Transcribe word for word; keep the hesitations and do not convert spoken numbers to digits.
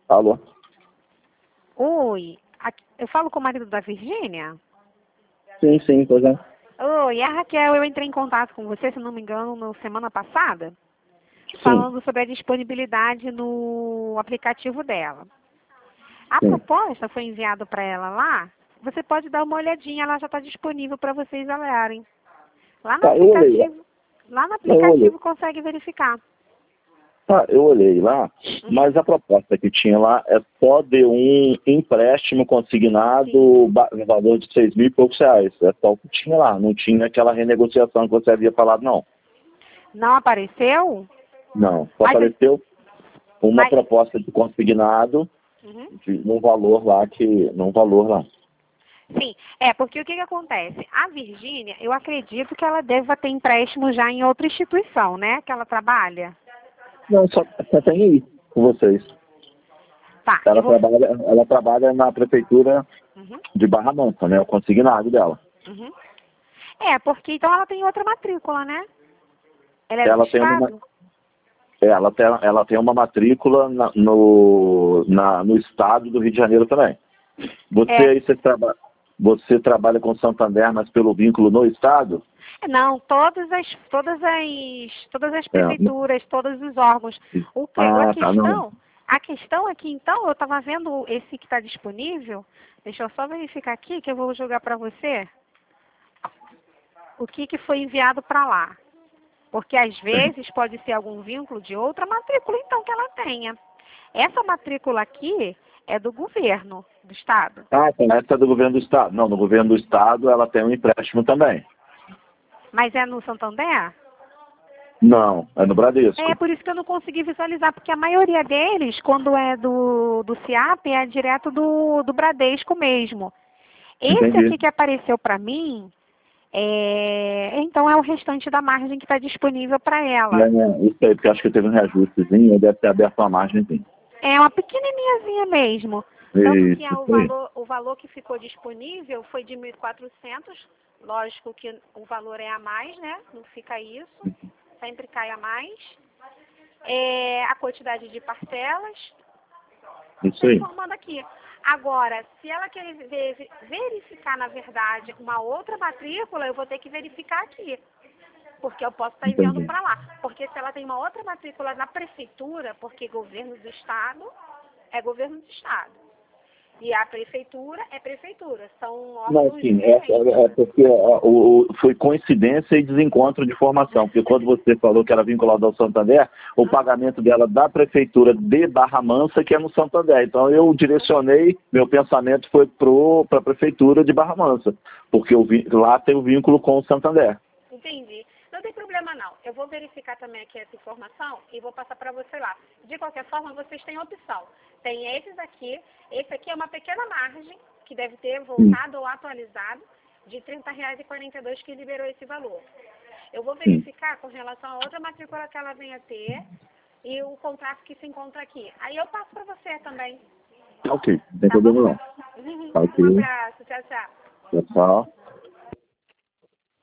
Alô? Oi, aqui- eu falo com o marido da Virgínia? Sim, sim, pois é. Oi, a Raquel, eu entrei em contato com você, se não me engano, na semana passada, Sim, falando sobre a disponibilidade no aplicativo dela. A sim. proposta foi enviada para ela lá, você pode dar uma olhadinha, ela já está disponível para vocês olharem. Lá no Tá, eu olhei lá. aplicativo, lá no Eu olhei. aplicativo consegue verificar. Tá, eu olhei lá, Uhum. mas a proposta que tinha lá é só de um empréstimo consignado ba- no valor de seis mil e poucos reais. É só o que tinha lá, não tinha aquela renegociação que você havia falado, não. Não apareceu? Não, só Mas, apareceu uma mas proposta de consignado uhum. de, num valor lá que. num valor lá. Sim, é, porque o que, que acontece? A Virgínia, eu acredito que ela deva ter empréstimo já em outra instituição, né? Que ela trabalha. Não, só, só tem aí com vocês. Tá, eu Ela vou. trabalha, ela trabalha na prefeitura Uhum, de Barra Mansa, né? O consignado dela. uhum. É, porque então ela tem outra matrícula, né? Ela é do Ela tem uma, estado? ela tem, ela tem uma matrícula na- no, na, no estado do Rio de Janeiro também. Você É. aí, você, traba, você trabalha com Santander, mas pelo vínculo no estado? Não, todas as, todas as, todas as É. prefeituras, todos os órgãos. O que, a Ah, tá, não. questão, a questão aqui, então, eu estava vendo esse que está disponível. Deixa eu só verificar aqui que eu vou jogar para você o que, que foi enviado para lá. Porque às vezes pode ser algum vínculo de outra matrícula, então, que ela tenha. Essa matrícula aqui é do governo, do estado. Ah, tá, essa é do governo do estado. Não, no governo do estado ela tem um empréstimo também. Mas é no Santander? Não, é no Bradesco. É por isso que eu não consegui visualizar, porque a maioria deles, quando é do, do CIAP, é direto do, do Bradesco mesmo. Esse Entendi. aqui que apareceu para mim, é, então é o restante da margem que está disponível para É, ela. é, isso aí, porque acho que teve um reajustezinho, deve ter aberto uma margenzinha. É uma pequenininhazinha mesmo. Tanto que Isso, é o isso aí. valor, o valor que ficou disponível foi de mil e quatrocentos. Lógico que o valor é a mais, né? Não fica isso. Sempre cai a mais. É, a quantidade de parcelas. Isso Estou aí. informando aqui. Agora, se ela quer ver- verificar, na verdade, uma outra matrícula, eu vou ter que verificar aqui. Porque eu posso estar enviando Entendi. para lá. Porque se ela tem uma outra matrícula na prefeitura, porque governo do estado é governo do estado. E a prefeitura é prefeitura. São Não, órgãos sim, é, diferentes. é- é porque ó, o, o- foi coincidência e desencontro de formação, porque quando você falou que era vinculado ao Santander, o pagamento dela da prefeitura de Barra Mansa, que é no Santander. Então eu direcionei, meu pensamento foi para a prefeitura de Barra Mansa, porque eu vi, lá tem o vínculo com o Santander. Entendi. Não tem problema não. Eu vou verificar também aqui essa informação e vou passar para você lá. De qualquer forma, vocês têm opção. Tem esses aqui. Esse aqui é uma pequena margem que deve ter Sim, voltado ou atualizado de trinta reais e quarenta e dois que liberou esse valor. Eu vou sim. verificar com relação a outra matrícula que ela venha ter e o contrato que se encontra aqui. Aí eu passo para você também. Ok, não tem Tá bom? problema não. Tá Um ok. abraço. Tchau, tchau. Pessoal.